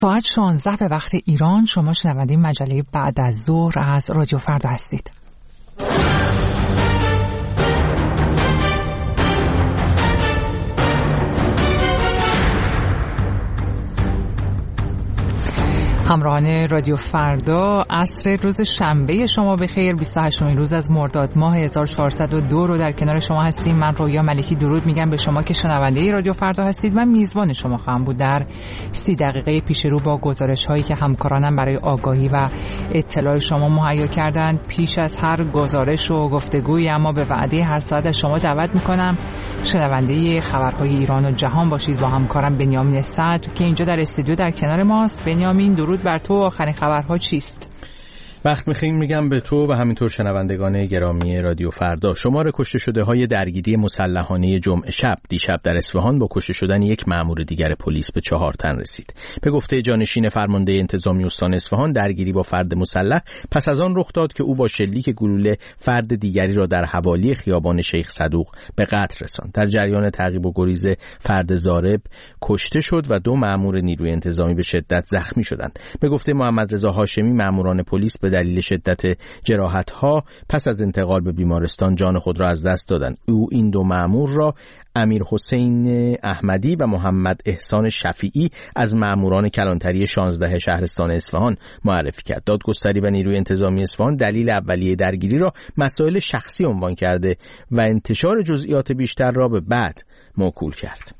ساعت 16 به وقت ایران. شما شنونده مجله بعد از ظهر از رادیو فردا هستید. همراهان رادیو فردا، عصر روز شنبه شما بخیر. 28مین روز از مرداد ماه 1402 رو در کنار شما هستیم. من رویا ملکی درود میگم به شما که شنونده رادیو فردا هستید. من میزبان شما خواهم بود در 30 دقیقه پیش رو با گزارش هایی که همکارانم برای آگاهی و اطلاع شما مهیا کردند. پیش از هر گزارش و گفتگویی اما به وعده هر ساعت از شما دعوت میکنم شنونده خبرهای ایران و جهان باشید با همکارم بنیامین صدر که اینجا در استودیو در کنار ماست. بنیامین، درود بر تو. آخرین خبرها چیست؟ وقت میخوام میگم به تو و همینطور شنوندگان گرامی رادیو فردا. شمار کشته شده های درگیری مسلحانه جمعه شب دیشب در اصفهان با کشته شدن یک مأمور دیگر پلیس به 4 تن رسید. به گفته جانشین فرمانده انتظامی استان اصفهان، درگیری با فرد مسلح پس از آن رخ داد که او با شلیک گلوله فرد دیگری را در حوالی خیابان شیخ صدوق به قتل رساند. در جریان تعقیب و گریز فرد ضارب کشته شد و 2 مأمور نیروی انتظامی به شدت زخمی شدند. به گفته محمد رضا هاشمی، مأموران پلیس به دلیل شدت جراحت‌ها پس از انتقال به بیمارستان جان خود را از دست دادند. او این 2 مأمور را امیر حسین احمدی و محمد احسان شفیعی از مأموران کلانتری 16 شهرستان اصفهان معرفی کرد. دادگستری و نیروی انتظامی اصفهان دلیل اولیه درگیری را مسائل شخصی عنوان کرده و انتشار جزئیات بیشتر را به بعد موکول کرد.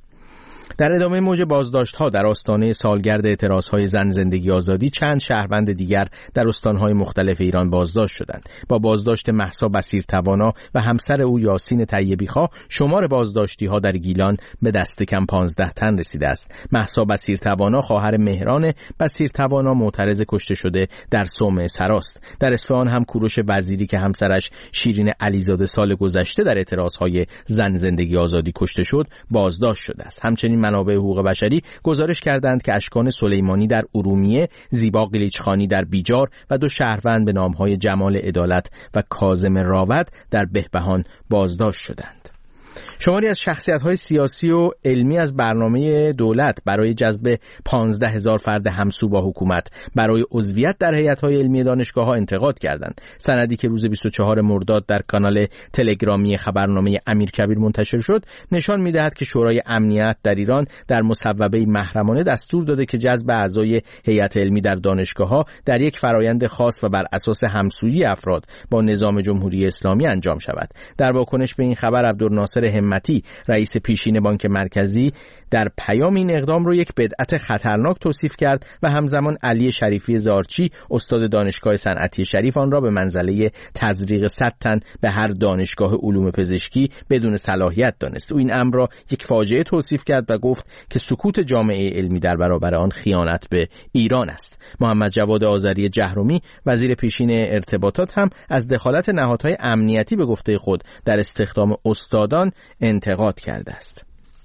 در ادامه موج بازداشت‌ها در آستانه سالگرد اعتراض‌های زن زندگی آزادی، چند شهروند دیگر در استان‌های مختلف ایران بازداشت شدند. با بازداشت مهسا بصیرتوانا و همسر او یاسین طیبی‌خواه، شمار بازداشتی‌ها در گیلان به دست کم 15 تن رسیده است. مهسا بصیرتوانا خواهر مهران بصیرتوانا معترض کشته شده در صومعه سراست. در اصفهان هم کوروش وزیری که همسرش شیرین علیزاده سال گذشته در اعتراض‌های زن زندگی آزادی کشته شد، بازداشت شده است. همچنین منابع حقوق بشری گزارش کردند که اشکان سلیمانی در ارومیه، زیبا قلیچخانی در بیجار و 2 شهروند به نامهای جمال عدالت و کاظم راود در بهبهان بازداشت شدند. شماری از شخصیت‌های سیاسی و علمی از برنامه دولت برای جذب 15,000 فرد همسو با حکومت برای عضویت در هیئت‌های علمی دانشگاه‌ها انتقاد کردند. سندی که روز 24 مرداد در کانال تلگرامی خبرنامه امیرکبیر منتشر شد، نشان می‌دهد که شورای امنیت در ایران در مصوبه محرمانه دستور داده که جذب اعضای هیئت علمی در دانشگاه‌ها در یک فرایند خاص و بر اساس همسویی افراد با نظام جمهوری اسلامی انجام شود. در واکنش به این خبر، عبدالناصر همتی، رئیس پیشین بانک مرکزی، در پیام این اقدام رو یک بدعت خطرناک توصیف کرد و همزمان علی شریفی زارچی، استاد دانشگاه صنعتی شریف، آن را به منزله تزریق 100 تن به هر دانشگاه علوم پزشکی بدون صلاحیت دانست. او این امر را یک فاجعه توصیف کرد و گفت که سکوت جامعه علمی در برابر آن خیانت به ایران است. محمد جواد آذری جهرمی، وزیر پیشین ارتباطات، هم از دخالت نهادهای امنیتی به گفته خود در استخدام استادان انتقاد کرده است.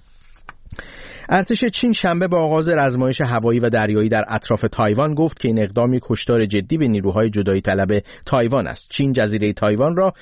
ارتش چین شنبه با آغاز رزمایش هوایی و دریایی در اطراف تایوان گفت که این اقدام یک هشدار جدی به نیروهای جدایی طلب تایوان است. چین جزیره تایوان را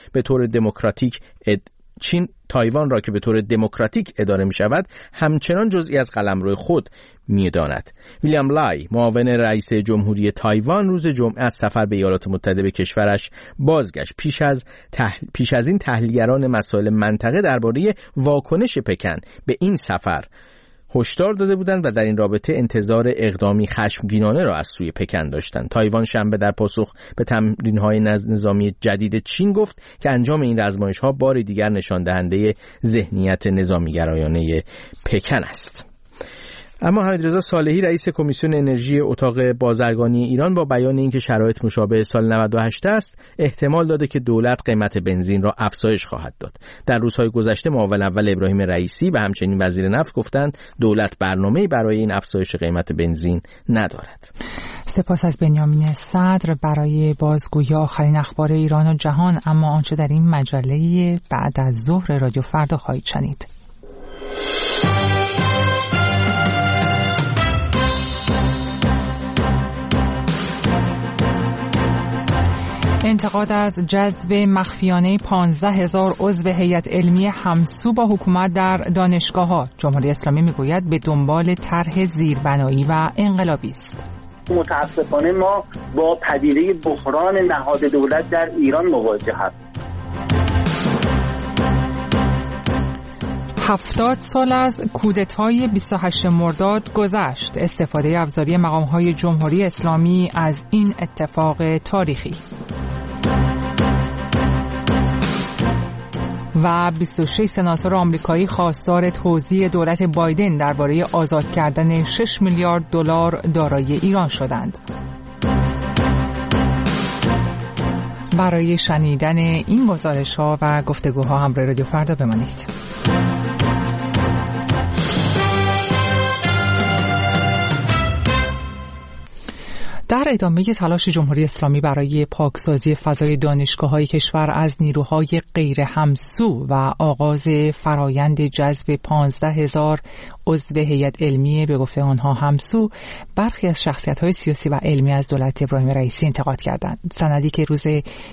که به طور دموکراتیک اداره می شود همچنان جزئی از قلمرو خود می داند. ویلیام لای، معاون رئیس جمهوری تایوان، روز جمعه از سفر به ایالات متحده به کشورش بازگشت. پیش از این تحلیلگران مسائل منطقه درباره واکنش پکن به این سفر هشدار داده بودند و در این رابطه انتظار اقدامی خشمگینانه را از سوی پکن داشتند. تایوان شنبه در پاسخ به تمرین‌های نظامی جدید چین گفت که انجام این آزمایش‌ها بار دیگر نشان دهنده ذهنیت نظامی‌گرایانه پکن است. اما حمیدرضا صالحی، رئیس کمیسیون انرژی اتاق بازرگانی ایران، با بیان اینکه شرایط مشابه سال 98 است، احتمال داده که دولت قیمت بنزین را افزایش خواهد داد. در روزهای گذشته معاون اول ابراهیم رئیسی و همچنین وزیر نفت گفتند دولت برنامه‌ای برای این افزایش قیمت بنزین ندارد. سپاس از بنیامین صدر برای بازگویی آخرین اخبار ایران و جهان. اما آنچه در این مجله بعد از ظهر رادیو فردا خواهید شنید. انتقاد از جذب مخفیانه 15,000 عضو هیئت علمی همسو با حکومت در دانشگاه‌ها. جمهوری اسلامی میگوید به دنبال طرح زیربنایی و انقلابی است. متاسفانه ما با پدیده بحران نهاد دولت در ایران مواجه هستیم. 70 سال از کودتای 28 مرداد گذشت. استفاده ابزاری مقام‌های جمهوری اسلامی از این اتفاق تاریخی. و 26 سناتور آمریکایی خواستار توزیع دولت بایدن درباره آزاد کردن 6 میلیارد دلار دارایی ایران شدند. برای شنیدن این گزارش‌ها و گفتگوها همراه رادیو فردا بمانید. در ادامه تلاش جمهوری اسلامی برای پاکسازی فضای دانشگاه‌های کشور از نیروهای غیر همسو و آغاز فرایند جذب 15,000 عضو هیئت علمی به گفته آنها همسو، برخی از شخصیت‌های سیاسی و علمی از دولت ابراهیم رئیسی انتقاد کردند. سندی که روز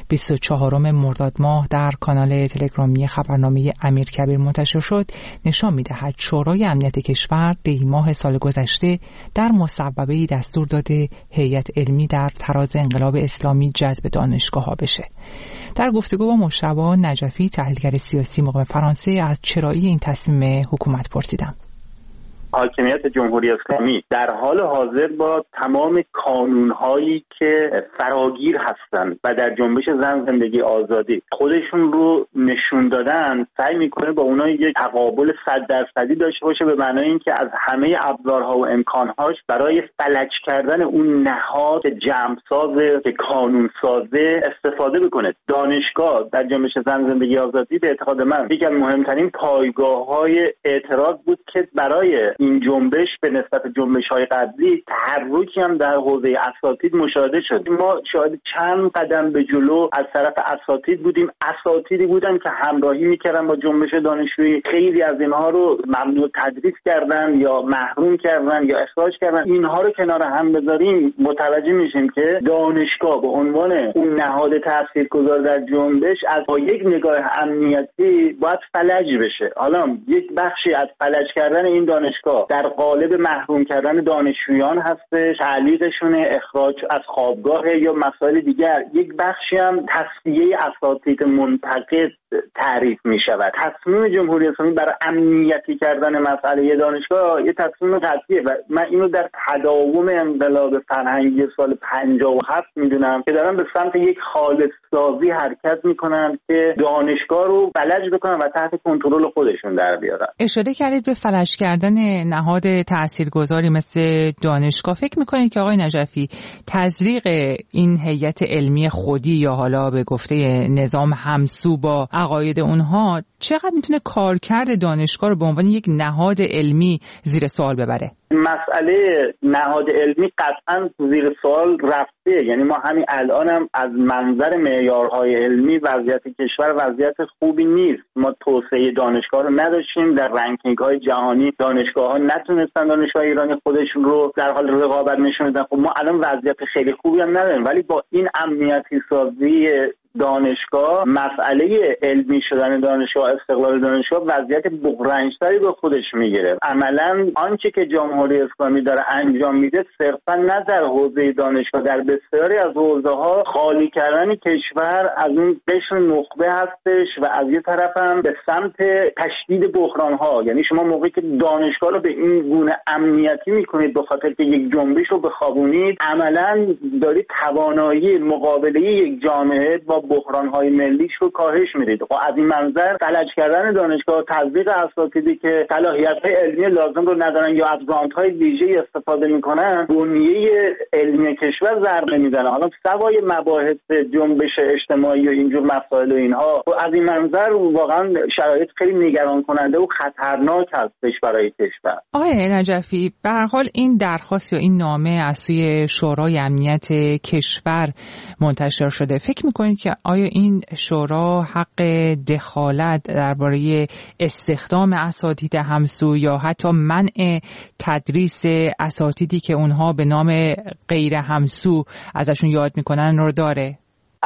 24 مرداد ماه در کانال تلگرامی خبرنامه امیرکبیر منتشر شد، نشان می‌دهد شورای امنیت کشور دی‌ماه سال گذشته در مصوبه‌ای دستور داده هیئت علمی در تراز انقلاب اسلامی جذب دانشگاه‌ها بشه. در گفتگو با مجتبی نجفی، تحلیلگر سیاسی مقیم فرانسه، از چرایی این تصمیم حکومت پرسیدم. حاکمیت جمهوری اسلامی در حال حاضر با تمام قانون‌هایی که فراگیر هستند و در جنبش زن زندگی آزادی خودشون رو نشون دادن، سعی میکنه با اونها یک تقابل 100% داشته باشه، به معنای اینکه از همه ابزارها و امکانهاش برای فلج کردن اون نهاد جمع‌ساز که قانون‌سازه استفاده بکنه. دانشگاه در جنبش زن زندگی آزادی به اعتقاد من یکی از مهمترین پایگاه‌های اعتراض بود که برای این جنبش به نسبت جنبش‌های قبلی تحرکی هم در حوزه اساتید مشاهده شد. ما شاهد چند قدم به جلو از طرف اساتید بودیم. اساتیدی بودن که همراهی می‌کردن با جنبش دانشجویی، خیلی از اینها رو ممنوع تدریس کردن یا محروم کردن یا اخراج کردن. اینها رو کنار هم بذاریم متوجه میشیم که دانشگاه به عنوان اون نهاد تاثیرگذار در جنبش از با یک نگاه امنیتی باید فلج بشه. حالا یک بخشی از فلج کردن این دانشگاه در قالب محروم کردن دانشجویان هستش، تعلیقشون، اخراج از خوابگاه یا مسائل دیگر. یک بخشی هم تصفیه اساتید منتقد تعریف می شود. تصمیم جمهوری اسلامی برای امنیتی کردن مسئله دانشگاه یه تصمیم قطعیه و من اینو در تداوم انقلاب فرهنگی سال 57 میدونم که دارن به سمت یک خالص سازی حرکت میکنن که دانشگاه رو فلج بکنن و تحت کنترل خودشون در بیارن. اشاره کردید به فلج کردن نهاد تاثیرگذاری مثل دانشگاه. فکر میکنید که آقای نجفی تزریق این هیئت علمی خودی یا حالا به گفته نظام همسو با عقاید اونها چقدر میتونه کارکرد دانشگاه رو به عنوان یک نهاد علمی زیر سوال ببره؟ مسئله نهاد علمی قطعا زیر سوال رفته. یعنی ما همین الان هم از منظر معیارهای علمی وضعیت کشور وضعیت خوبی نیست. ما توسعه دانشگاه رو نداشتیم، در رنکینگ های جهانی دانشگاه ها نتونستن دانشگاه ایرانی خودشون رو در حال رقابت نشون بدن. خب ما الان وضعیت خیلی خوبی هم نداریم، ولی با این امنیتی سازی دانشگاه، مسئله علمی شدن دانشگاه، استقلال دانشگاه وضعیت بغرنج‌تری به خودش میگیره. عملاً آنچه که جمهوری اسلامی داره انجام میده صرفاً نه در حوزه دانشگاه، در بسیاری از حوزه‌ها خالی کردن کشور از اون قشر نخبه هستش و از یه طرف هم به سمت تشدید بحران‌ها. یعنی شما موقعی که دانشگاه رو به این گونه امنیتی میکنید به خاطر که یک جنبش رو بخوابونید، عملاً دارید توانایی مقابله یک جامعه با بحران‌های ملیش رو کاهش میدید. خب از این منظر فلج کردن دانشگاه، تزریق اساتیدی که صلاحیت‌های علمی لازم رو ندارن یا از گرانت‌های ویژه‌ای استفاده میکنن، بنیه علمی کشور ضربه میزنه. حالا سوای مباحث جنبش اجتماعی و اینجور مسائل و اینها، از این منظر واقعا شرایط خیلی نگران کننده و خطرناک هستش برای کشور. آقای نجفی، به هر حال این درخواست یا این نامه از سوی شورای امنیت کشور منتشر شده. فکر میکنید که آیا این شورا حق دخالت درباره استخدام اساتید همسو یا حتی منع تدریس اساتیدی که اونها به نام غیر همسو ازشون یاد میکنن رو داره؟ اگر ما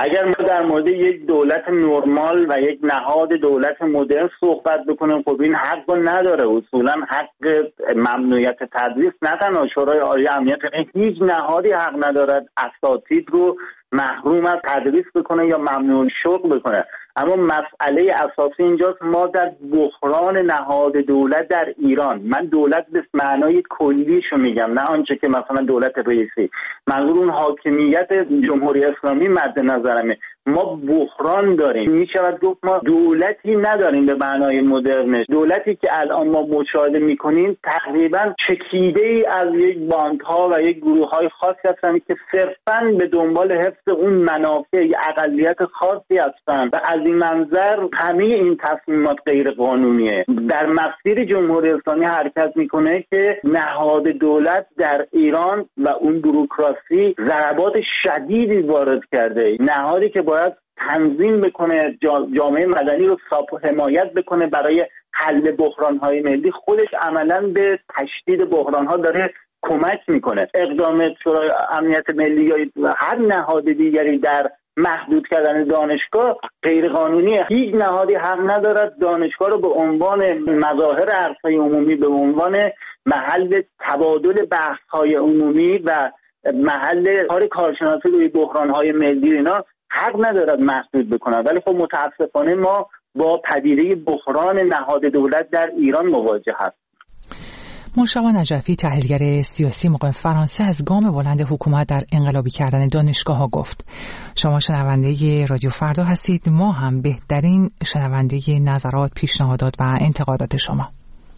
در مورد یک دولت نرمال و یک نهاد دولت مدرن صحبت بکنیم، خب این حق رو نداره. اصولا حق ممنوعیت تدریس نه تنها شورای عالی امنیت، هیچ نهادی حق ندارد اساتید رو محروم از تدریس بکنه یا ممنوع شغل بکنه. اما مسئله اساسی اینجاست، ما در بحران نهاد دولت در ایران، من دولت به معنای کلیشو میگم، نه آنچه که مثلا دولت رئیسی، منظور اون حاکمیت جمهوری اسلامی مد نظرمه. ما بحران داریم، میشود گفت ما دولتی نداریم به معنای مدرنش. دولتی که الان ما مشاهده میکنیم تقریبا چکیده ای از یک بانک ها و یک گروه های خاصی هستند که صرفاً به دنبال حفظ اون منافع اقلیت خاصی هستند و از این منظر همه این تصمیمات غیر قانونیه. در مسیر جمهوری اسلامی حرکت میکنه که نهاد دولت در ایران و اون بوروکراسی ضربات شدیدی وارد کرده. نهادی که باید تنظیم بکنه، جامعه مدنی رو حمایت بکنه برای حل بحران‌های ملی، خودش عملاً به تشدید بحران‌ها داره کمک میکنه. اقدام شورای امنیت ملی یا هر نهاد دیگری در محدود کردن دانشگاه غیر قانونیه. هیچ نهادی حق ندارد دانشگاه رو به عنوان مظاهر عرصه عمومی، به عنوان محل تبادل بحث‌های عمومی و محل کارشناسی روی بحران‌های ملی اینا حق ندارد محدود بکنه. ولی خب متاسفانه ما با پدیده بحران نهاد دولت در ایران مواجه هستیم. مشتبه نجفی، تحلیلگر سیاسی مقیم فرانسه، از گام بلند حکومت در انقلابی کردن دانشگاه‌ها گفت. شما شنونده رادیو فردا هستید، ما هم بهترین شنونده نظرات، پیشنهادات و انتقادات شما.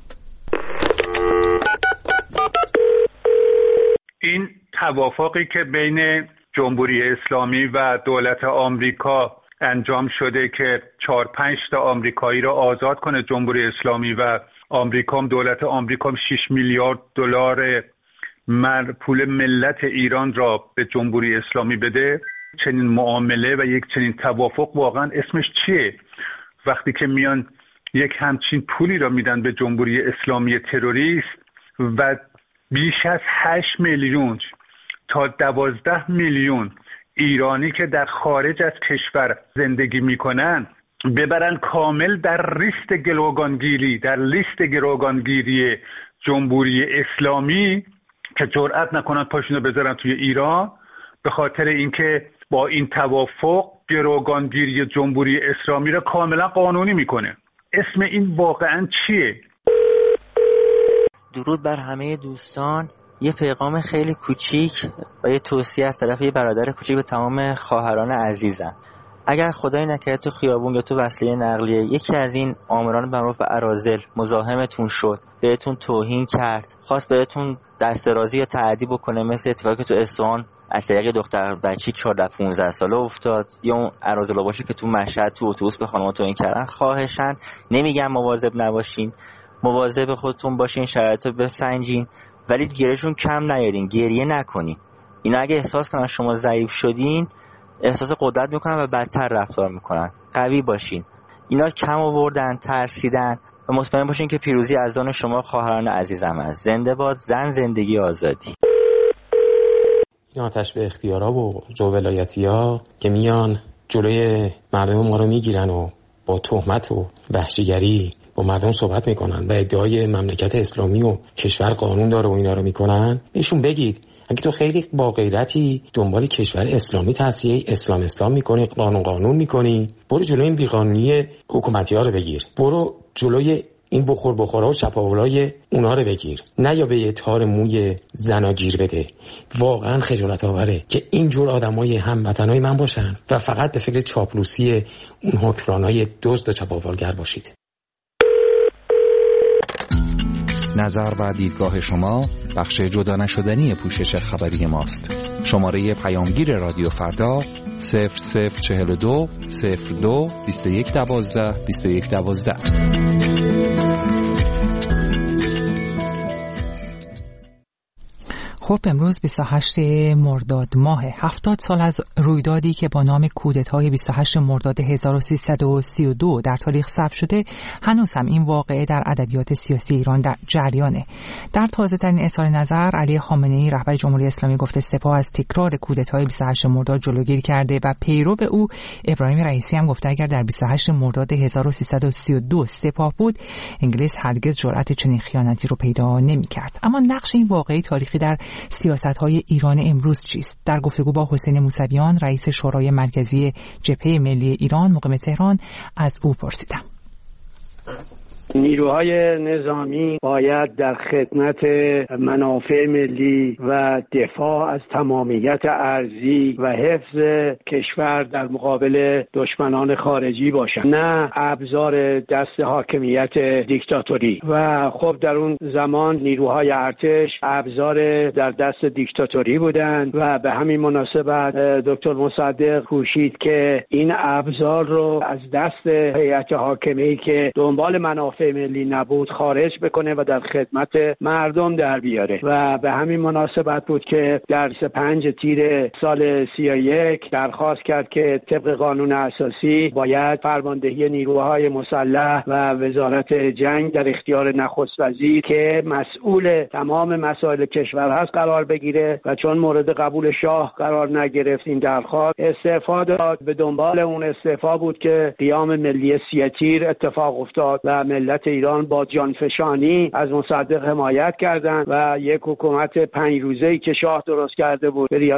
این توافقی که بین جمهوری اسلامی و دولت آمریکا انجام شده که 4-5 تا آمریکایی را آزاد کنه جمهوری اسلامی و دولت آمریکا 6 میلیارد دلار پول ملت ایران را به جمهوری اسلامی بده، چنین معامله و یک چنین توافق واقعا اسمش چیه؟ وقتی که میان یک همچین پولی را میدن به جمهوری اسلامی تروریست و بیش از 8 میلیون تا 12 میلیون ایرانی که در خارج از کشور زندگی میکنن ببرن کامل در لیست گروگانگیری جمهوری اسلامی که جرئت نکنن پاشونو بذارن توی ایران، به خاطر اینکه با این توافق گروگانگیری جمهوری اسلامی را کاملا قانونی میکنه. اسم این واقعا چیه؟ درود بر همه دوستان. یه پیغام خیلی کوچیک و یه توصیه از طرف یه برادر کوچیک به تمام خواهران عزیزم. اگر خدای نکرده تو خیابون یا تو وسیله نقلیه یکی از این آمران معروف اراذل مزاحمتون شد، بهتون توهین کرد، خواست بهتون دست درازی یا تعدی بکنه، مثل اتفاقی که تو اصفهان از طریق دختر بچی 14-15 ساله افتاد، یا اون اراذلا باشه که تو مشهد تو اتوبوس به خانم‌ها توهین کردن، خواهشاً نمیگم مواظب نباشین، مواظب خودتون باشین، شرایطو بسنجین، ولی گریهشون کم نیارین، گریه نکنین. اینا اگه احساس کنن شما ضعیف شدین احساس قدرت میکنن و بدتر رفتار میکنن. قوی باشین. اینا کم آوردن، ترسیدن و مطمئن باشین که پیروزی از آن شما خواهران عزیزم است. زنده باد زن، زندگی آزادی. این آتش به اختیارا و جو ولایتی‌ها که میان جلوی مردم ما رو میگیرن و با تهمت و وحشیگری با مردم صحبت میکنن و ادعای مملکت اسلامی و کشور قانون داره و اینا رو میکنن، بهشون بگید اگه تو خیلی با غیرتی دنبال کشور اسلامی تصحیح اسلام میکنی، قانون میکنی، برو جلوی این بیقانونی حکومتی‌ها رو بگیر، برو جلوی این بخورها و چپاولای اونا رو بگیر، نه یا به یه تار موی زنا گیر بده. واقعا خجالت آوره که اینجور آدمای هموطنای من باشن و فقط به فکر چاپلوسی اون حکمرانای دزد و چپاولگر باشید. نظر و دیدگاه شما بخش جدا نشدنی پوشش خبری ماست. شماره پیامگیر رادیو فردا 0042 02 2112 2112. خب امروز 28 مرداد ماه 70 سال از رویدادی که با نام کودتای 28 مرداد 1332 در تاریخ ثبت شده، هنوز هم این واقعه در ادبیات سیاسی ایران در جریانه. در تازه‌ترین اظهار نظر علی خامنه‌ای رهبر جمهوری اسلامی گفته سپاه از تکرار کودتای 28 مرداد جلوگیری کرده و پیرو او ابراهیم رئیسی هم گفته اگر در 28 مرداد 1332 سپاه بود، انگلیس هرگز جرأت چنین خیانتی رو پیدا نمی‌کرد. اما نقش این واقعه تاریخی در سیاست‌های ایران امروز چیست؟ در گفتگو با حسین موسویان رئیس شورای مرکزی جبهه ملی ایران مقیم تهران از او پرسیدم. نیروهای نظامی باید در خدمت منافع ملی و دفاع از تمامیت ارضی و حفظ کشور در مقابل دشمنان خارجی باشند، نه ابزار دست حاکمیت دیکتاتوری. و خب در اون زمان نیروهای ارتش ابزار در دست دیکتاتوری بودند و به همین مناسبت دکتر مصدق کوشید که این ابزار رو از دست هیئت حاکمی که دنبال منافع ملی نبود خارج بکنه و در خدمت مردم در بیاره. و به همین مناسبت بود که در 5 تیر سال 31 درخواست کرد که طبق قانون اساسی باید فرماندهی نیروهای مسلح و وزارت جنگ در اختیار نخست وزیر که مسئول تمام مسائل کشور هست قرار بگیره و چون مورد قبول شاه قرار نگرفت این درخواست استعفا داد. به دنبال اون استعفا بود که قیام ملی 3 تیر اتفاق افتاد و ملت ایران با جانفشانی از مصدق حمایت کردند و یک حکومت 5 روزه‌ای که شاه درست کرده بود به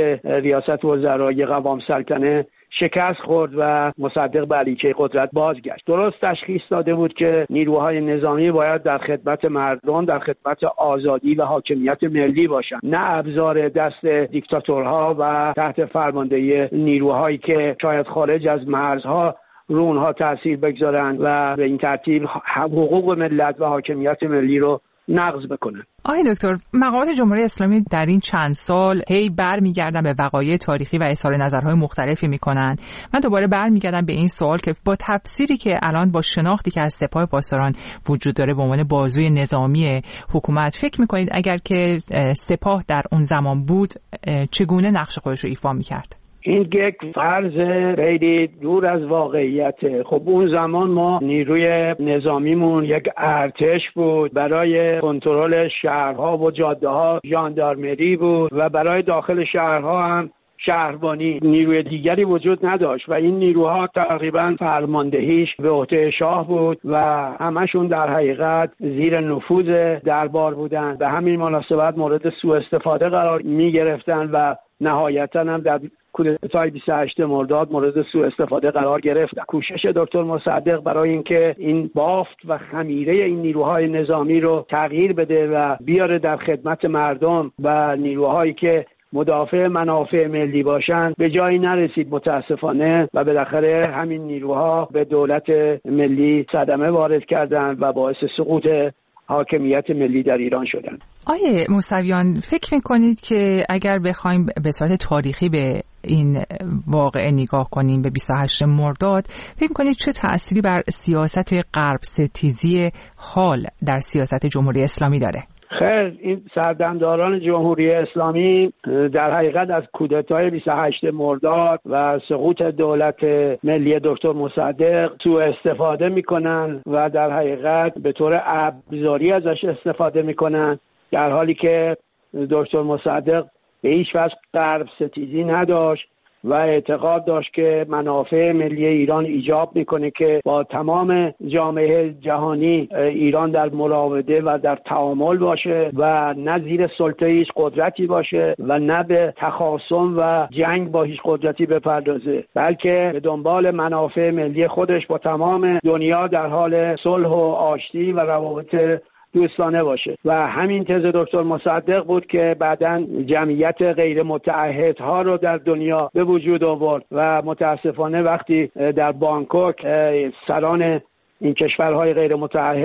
ریاست وزرای قوام سلطنه شکست خورد و مصدق به علیکه قدرت بازگشت. درست تشخیص داده بود که نیروهای نظامی باید در خدمت مردم، در خدمت آزادی و حاکمیت ملی باشند، نه ابزار دست دیکتاتورها و تحت فرماندهی نیروهایی که شاید خارج از مرزها رو اونها تأثیر بگذارن و به این ترتیب حقوق ملت و حاکمیت ملی رو نقض بکنن. آقای دکتر، مقامات جمهوری اسلامی در این چند سال هی برمیگردن به وقایع تاریخی و اظهار نظرهای مختلفی میکنن. من دوباره برمیگردم به این سوال که با تفسیری که الان با شناختی که از سپاه پاسداران وجود داره به عنوان بازوی نظامی حکومت، فکر میکنید اگر که سپاه در اون زمان بود چگونه نقش خودش رو ایفا میکرد؟ این یک فرض خیلی دور از واقعیت. خب اون زمان ما نیروی نظامیمون یک ارتش بود، برای کنترل شهرها و جاده‌ها ژاندارمری بود و برای داخل شهرها هم شهربانی. نیروی دیگری وجود نداشت و این نیروها تقریبا فرماندهیش به عهده شاه بود و همشون در حقیقت زیر نفوذ دربار بودند. به همین مناسبت مورد سوء استفاده قرار می گرفتن و نهایتاً هم در کودتای 28 مرداد مورد سوء استفاده قرار گرفت. کوشش دکتر مصدق برای اینکه این بافت و خمیره این نیروهای نظامی رو تغییر بده و بیاره در خدمت مردم و نیروهایی که مدافع منافع ملی باشند به جایی نرسید متاسفانه و بالاخره همین نیروها به دولت ملی صدمه وارد کردند و باعث سقوط حاکمیت ملی در ایران شدند. آیه موسویان، فکر میکنید که اگر بخوایم به صورت تاریخی به این واقعه نگاه کنیم به 28 مرداد، فکر میکنید چه تأثیری بر سیاست غرب ستیزی حال در سیاست جمهوری اسلامی داره؟ خیر، این سردمداران جمهوری اسلامی در حقیقت از کودتای 28 مرداد و سقوط دولت ملی دکتر مصدق سوء استفاده میکنن و در حقیقت به طور ابزاری ازش استفاده میکنن، در حالی که دکتر مصدق به هیچ وجه غرب ستیزی نداشت و اعتقاد داشت که منافع ملی ایران ایجاب میکنه که با تمام جامعه جهانی ایران در مراوده و در تعامل باشه و نه زیر سلطه هیچ قدرتی باشه و نه به تخاصم و جنگ با هیچ قدرتی بپردازه، بلکه به دنبال منافع ملی خودش با تمام دنیا در حال صلح و آشتی و روابط دوستانه باشه. و همین تز دکتر مصدق بود که بعداً جمعیت غیر متعهدها رو در دنیا به وجود آورد و متاسفانه وقتی در بانکوک سران این کشورهای غیر متعهد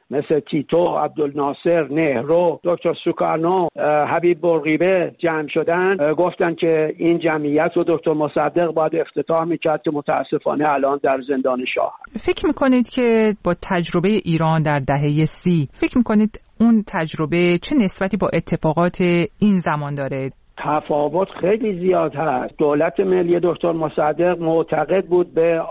مثل تیتو، عبدالناصر، نهرو، دکتر سوکارنو، حبیب بورقیبه جمع شدن، گفتن که این جمعیت رو دکتر مصدق باید افتتاح میکرد که متاسفانه الان در زندان شاه. فکر میکنید که با تجربه ایران در دهه 30 فکر میکنید اون تجربه چه نسبتی با اتفاقات این زمان داره؟ تفاوت خیلی زیاد هست. دولت ملی دکتر مصدق معتقد بود به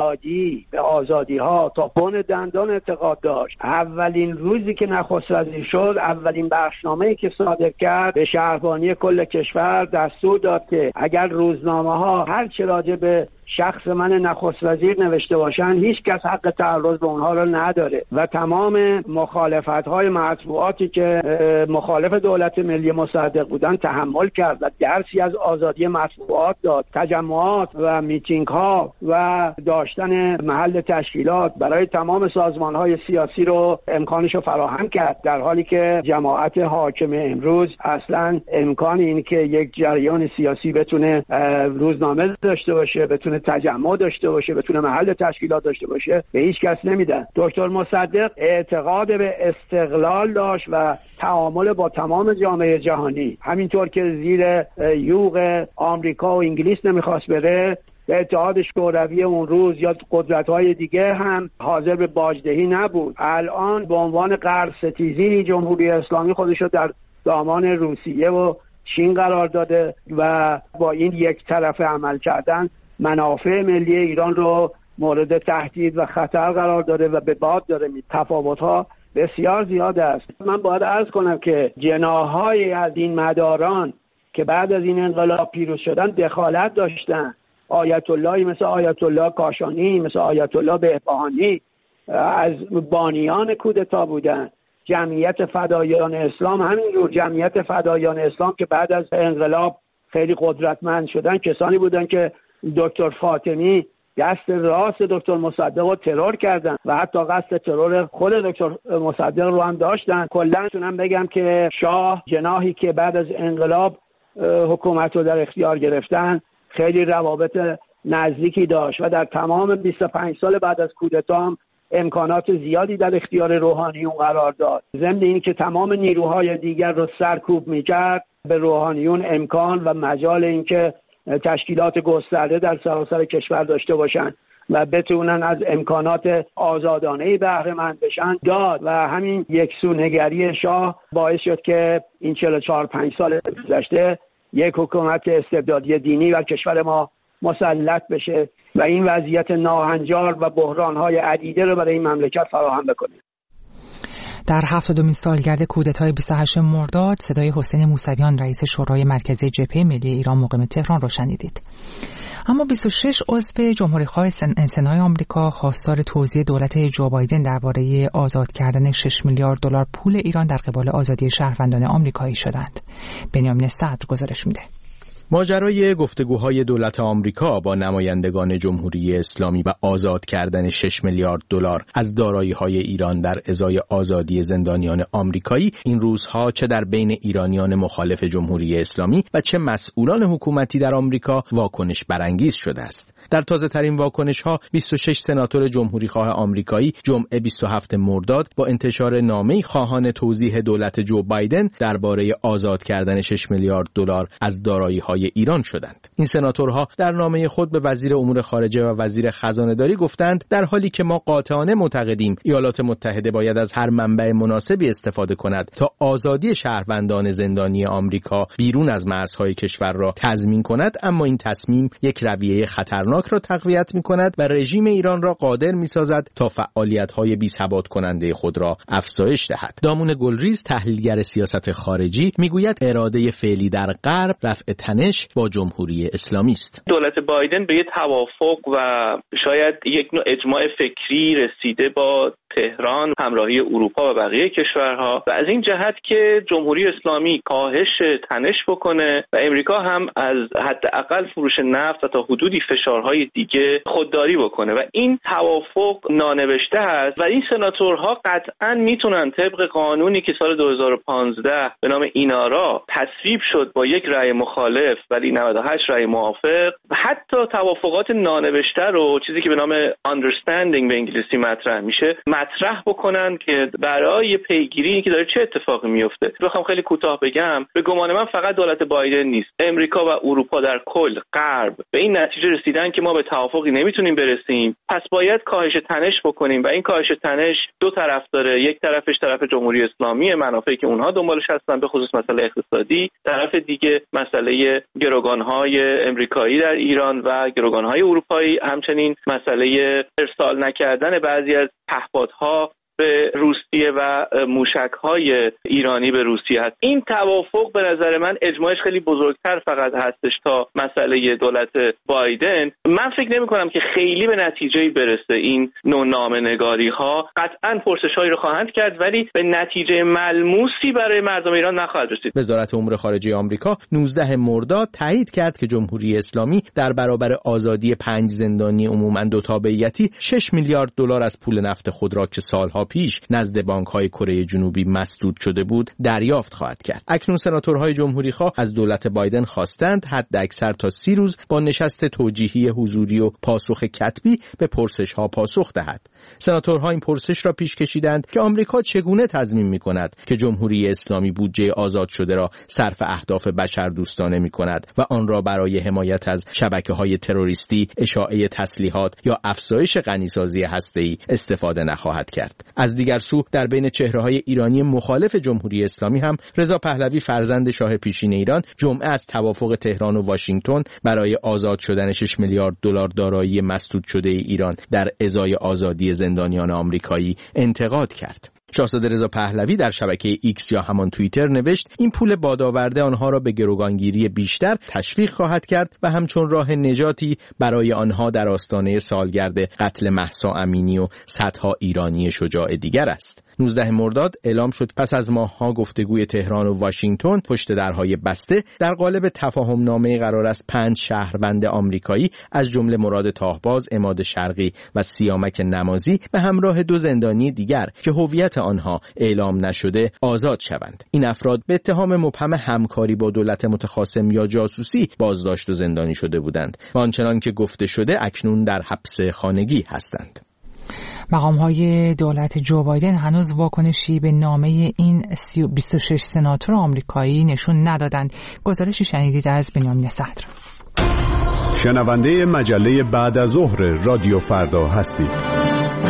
آزادی ها تا بن دندان اعتقاد داشت. اولین روزی که نخست وزیر شد، اولین بخشنامه‌ای که صادر کرد به شهربانی کل کشور دستور داد که اگر روزنامه ها هر چه راجع به شخص من نخست وزیر نوشته باشن هیچ کس حق تعرض به اونها رو نداره و تمام مخالفت‌های مطبوعاتی که مخالف دولت ملی مصدق بودن تحمل کرد و درسی از آزادی مطبوعات داد. تجمعات و میتینگ‌ها و داشتن محل تشکیلات برای تمام سازمان‌های سیاسی رو امکانش رو فراهم کرد، در حالی که جماعت حاکم امروز اصلاً امکان این که یک جریان سیاسی بتونه روزنامه داشته باشه، بتونه تجمع داشته باشه، بتونه محل تشکیلات داشته باشه به هیچ کس نمیدن. دکتر مصدق اعتقاد به استقلال داشت و تعامل با تمام جامعه جهانی، همینطور که زیر یوغ آمریکا و انگلیس نمیخواست بره، به اتحاد شوروی اون روز یا قدرت‌های دیگه هم حاضر به باجدهی نبود. الان به عنوان قرض‌ستیزی جمهوری اسلامی خودش رو در دامان روسیه و چین قرار داده و با این یک طرفه عمل کردن منافع ملی ایران رو مورد تهدید و خطر قرار داده و به باد داره. تفاوت‌ها بسیار زیاد است. من باید عرض کنم که جناح‌های از این مداران که بعد از این انقلاب پیروز شدن دخالت داشتن، آیت اللهی مثل آیت الله کاشانی، مثل آیت الله بهبهانی از بانیان کودتا بودن. جمعیت فدایان اسلام همینجور، جمعیت فدایان اسلام که بعد از انقلاب خیلی قدرتمند شدن کسانی بودن که دکتر فاطمی دست راست دکتر مصدق رو ترور کردن و حتی قصد ترور خود دکتر مصدق رو هم داشتن. کلاً تونم بگم که شاه جناحی که بعد از انقلاب حکومت رو در اختیار گرفتن خیلی روابط نزدیکی داشت و در تمام 25 سال بعد از کودتا هم امکانات زیادی در اختیار روحانیون قرار داد. ضمن این که تمام نیروهای دیگر رو سرکوب می‌کرد، به روحانیون امکان و مجال این که تشکیلات گسترده در سراسر کشور داشته باشند و بتونن از امکانات آزادانه بهره مند بشن داد و همین یکسونگری شاه باعث شد که این 44-5 سال گذشته یک حکومت استبدادی دینی و کشور ما مسلط بشه و این وضعیت ناهنجار و بحران‌های عدیده رو برای این مملکت فراهم بکنه. در 70مین سالگرد کودتای 28 مرداد صدای حسین موسویان رئیس شورای مرکزی جبهه ملی ایران مقیم تهران را شنیدید. اما 26 عضو جمهوری‌خواه سنای آمریکا خواستار توزیع دولت جو بایدن درباره آزاد کردن 6 میلیارد دلار پول ایران در قبال آزادی شهروندان آمریکایی شدند. بنیامین صدر گزارش میده. ماجرای گفتگوهای دولت آمریکا با نمایندگان جمهوری اسلامی و آزاد کردن 6 میلیارد دلار از دارایی‌های ایران در ازای آزادی زندانیان آمریکایی این روزها چه در بین ایرانیان مخالف جمهوری اسلامی و چه مسئولان حکومتی در آمریکا واکنش برانگیز شده است. در تازه‌ترین واکنش‌ها 26 سناتور جمهوری‌خواه آمریکایی جمعه 27 مرداد با انتشار نامه‌ای خواهان توضیح دولت جو بایدن درباره آزاد کردن 6 میلیارد دلار از دارایی‌های ایران شدند. این سناتورها در نامه خود به وزیر امور خارجه و وزیر خزانه‌داری گفتند در حالی که ما قاطعانه معتقدیم ایالات متحده باید از هر منبع مناسبی استفاده کند تا آزادی شهروندان زندانی آمریکا بیرون از مرزهای کشور را تضمین کند، اما این تصمیم یک رویه خطرناک را تقویت می‌کند و رژیم ایران را قادر می‌سازد تا فعالیت‌های بی‌ثبات کننده خود را افزایش دهد. دامون گلریز تحلیلگر سیاست خارجی میگوید اراده فعلی در غرب رفع تنش با جمهوری اسلامی است. دولت بایدن به یک توافق و شاید یک نوع اجماع فکری رسیده با تهران، همراهی اروپا و بقیه کشورها و از این جهت که جمهوری اسلامی کاهش تنش بکنه و امریکا هم از حداقل فروش نفت و تا حدودی فشارهای دیگه خودداری بکنه و این توافق نانوشته است و این سناتورها قطعاً میتونن طبق قانونی که سال 2015 به نام اینارا تصویب شد با یک رأی مخالف ولی 98 رأی موافق. حتی توافقات نانوشته رو، چیزی که به نام understanding به انگلیسی مطرح میشه، مطرح بکنن که برای پیگیری که داره چه اتفاقی میفته. بخوام خیلی کوتاه بگم، به گمان من فقط دولت بایدن نیست، امریکا و اروپا در کل غرب به این نتیجه رسیدن که ما به توافقی نمیتونیم برسیم، پس باید کاهش تنش بکنیم و این کاهش تنش دو طرف داره. یک طرفش طرف جمهوری اسلامی، منافعی که اونها دنبالش هستن، به خصوص مسئله اقتصادی، طرف دیگه مسئله گروگان‌های امریکایی در ایران و گروگان‌های اروپایی، همچنین مسئله ارسال نکردن بعضی از پهپادها به روسیه و موشک‌های ایرانی به روسیه هست. این توافق به نظر من اجماعش خیلی بزرگتر فقط هستش تا مسئله دولت بایدن. من فکر نمی‌کنم که خیلی به نتیجه‌ای برسه. این نوع نامه‌نگاری‌ها قطعاً پرسش‌هایی رو خواهند کرد ولی به نتیجه ملموسی برای مردم ایران نخواهد رسید. وزارت امور خارجه آمریکا 19 مرداد تایید کرد که جمهوری اسلامی در برابر آزادی 5 زندانی عموماً دو تابعیتی 6 میلیارد دلار از پول نفت خود را که سالها پیش نزد بانک‌های کره جنوبی مسدود شده بود دریافت خواهد کرد. اکنون سناتورهای جمهوری‌خواه از دولت بایدن خواستند حداکثر تا 30 روز با نشست توجیهی حضوری و پاسخ کتبی به پرسش‌ها پاسخ دهد. سناتورها این پرسش را پیش کشیدند که آمریکا چگونه تضمین می‌کند که جمهوری اسلامی بودجه آزاد شده را صرف اهداف بشردوستانه می‌کند و آن را برای حمایت از شبکه‌های تروریستی، اشاعه تسلیحات یا افزایش غنیسازی هسته‌ای استفاده نخواهد کرد. از دیگر سو در بین چهره‌های ایرانی مخالف جمهوری اسلامی هم رضا پهلوی فرزند شاه پیشین ایران جمعه از توافق تهران و واشنگتن برای آزاد شدن 6 میلیارد دلار دارایی مسدود شده ایران در ازای آزادی زندانیان آمریکایی انتقاد کرد. شاهزاده رضا پهلوی در شبکه ایکس یا همان توییتر نوشت این پول بادآورده آنها را به گروگانگیری بیشتر تشویق خواهد کرد و همچون راه نجاتی برای آنها در آستانه سالگرد قتل مهسا امینی و صدها ایرانی شجاع دیگر است. 19 مرداد اعلام شد پس از ماه‌ها گفتگوی تهران و واشنگتن پشت درهای بسته در قالب تفاهم‌نامه قرار است 5 شهروند آمریکایی از جمله مراد تاهباز، عماد شرقی و سیامک نمازی به همراه 2 زندانی دیگر که هویت آنها اعلام نشده آزاد شوند. این افراد به اتهام مبهم همکاری با دولت متخاصم یا جاسوسی بازداشت و زندانی شده بودند و آنچنان که گفته شده اکنون در حبس خانگی هستند. مقام‌های دولت جو بایدن هنوز واکنشی به نامه این 26 سناتور آمریکایی نشون ندادند. گزارشی شنیدید از بنیامین صدر. شنونده مجله بعد از ظهر رادیو فردا هستید.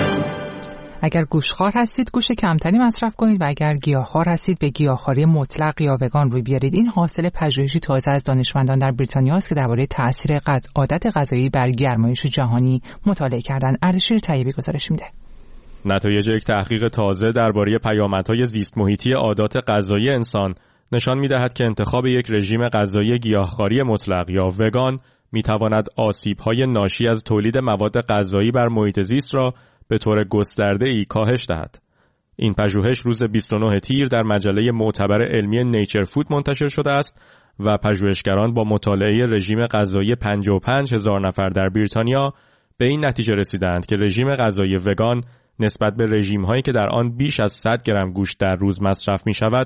اگر گوشخوار هستید گوش کمتری مصرف کنید و اگر گیاهخوار هستید به گیاهخواری مطلق یا وگان روی بیارید. این حاصل پژوهشی تازه از دانشمندان در بریتانیا است که درباره تاثیر عادت غذایی بر گرمایش جهانی مطالعه کردند. اردشیر طیبی گزارش میده. نتایج یک تحقیق تازه درباره پیامدهای زیست محیطی عادات غذایی انسان نشان می‌دهد که انتخاب یک رژیم غذایی گیاهخواری مطلق یا وگان می‌تواند آسیب‌های ناشی از تولید مواد غذایی بر محیط زیست را به طور گسترده‌ای کاهش دهد. این پژوهش روز 29 تیر در مجله معتبر علمی نیچر فود منتشر شده است و پژوهشگران با مطالعه رژیم غذایی 55,000 نفر در بریتانیا به این نتیجه رسیدند که رژیم غذایی وگان نسبت به رژیم‌هایی که در آن بیش از 100 گرم گوشت در روز مصرف می‌شود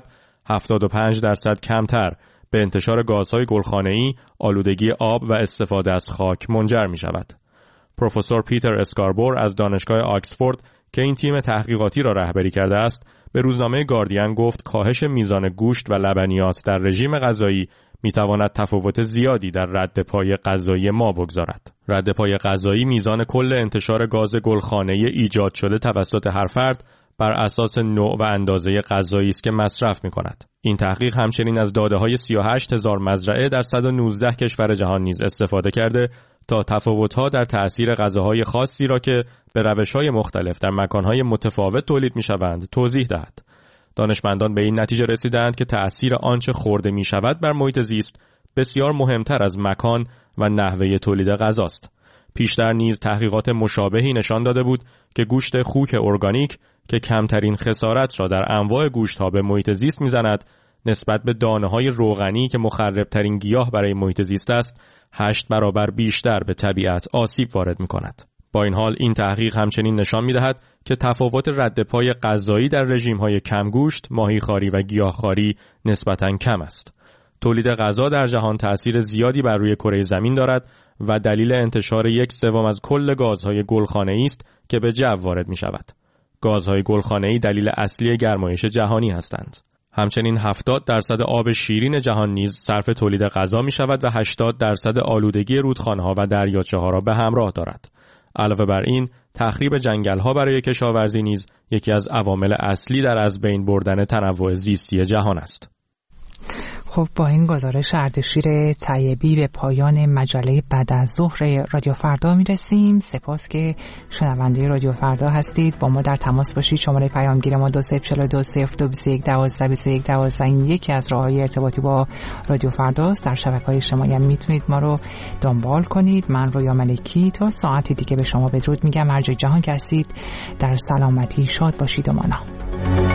75% کمتر به انتشار گازهای گلخانه‌ای، آلودگی آب و استفاده از خاک منجر می‌شود. پروفسور پیتر اسکاربور از دانشگاه آکسفورد که این تیم تحقیقاتی را رهبری کرده است به روزنامه گاردین گفت کاهش میزان گوشت و لبنیات در رژیم غذایی میتواند تفاوت زیادی در رد پای غذایی ما بگذارد. رد پای غذایی میزان کل انتشار گاز گلخانه‌ای ایجاد شده توسط هر فرد بر اساس نوع و اندازه غذایی است که مصرف می‌کند. این تحقیق همچنین از داده‌های 38,000 مزرعه در 119 کشور جهان نیز استفاده کرده تا تفاوت‌ها در تأثیر غذاهای خاصی را که به روش‌های مختلف در مکان‌های متفاوت تولید می‌شوند توضیح دهد. دانشمندان به این نتیجه رسیدند که تأثیر آنچه خورده می‌شود بر محیط زیست بسیار مهمتر از مکان و نحوه تولید غذاست. پیشتر نیز تحقیقات مشابهی نشان داده بود که گوشت خوک ارگانیک که کمترین خسارت را در انواع گوشت‌ها به محیط زیست می‌زند، نسبت به دانه‌های روغنی که مخرب‌ترین گیاه برای محیط زیست است، 8 برابر بیشتر به طبیعت آسیب وارد می‌کند. با این حال این تحقیق همچنین نشان می‌دهد که تفاوت رد پای غذایی در رژیم‌های کم گوشت، ماهیخواری و گیاهخواری نسبتاً کم است. تولید غذا در جهان تأثیر زیادی بر روی کره زمین دارد و دلیل انتشار 1/3 از کل گازهای گلخانه‌ای است که به جو وارد می‌شود. گازهای گلخانه‌ای دلیل اصلی گرمایش جهانی هستند. همچنین 70% آب شیرین جهان نیز صرف تولید غذا می‌شود و 80% آلودگی رودخانه‌ها و دریاچه‌ها را به همراه دارد. علاوه بر این، تخریب جنگل‌ها برای کشاورزی نیز یکی از عوامل اصلی در از بین بردن تنوع زیستی جهان است. خب با این گزارش اردشیر طیبی به پایان مجله بعد از ظهر رادیو فردا میرسیم. سپاس که شنونده رادیو فردا هستید. با ما در تماس باشید. شماره پیامگیر ما 20420221122112 این یکی از راه‌های ارتباطی با رادیو فردا. در شبکه‌های اجتماعی هم میتونید ما رو دنبال کنید. من رویا ملکی تا ساعتی دیگه به شما بدرود میگم. هر جای جهان که هستید در سلامتی شاد باشید و مانا.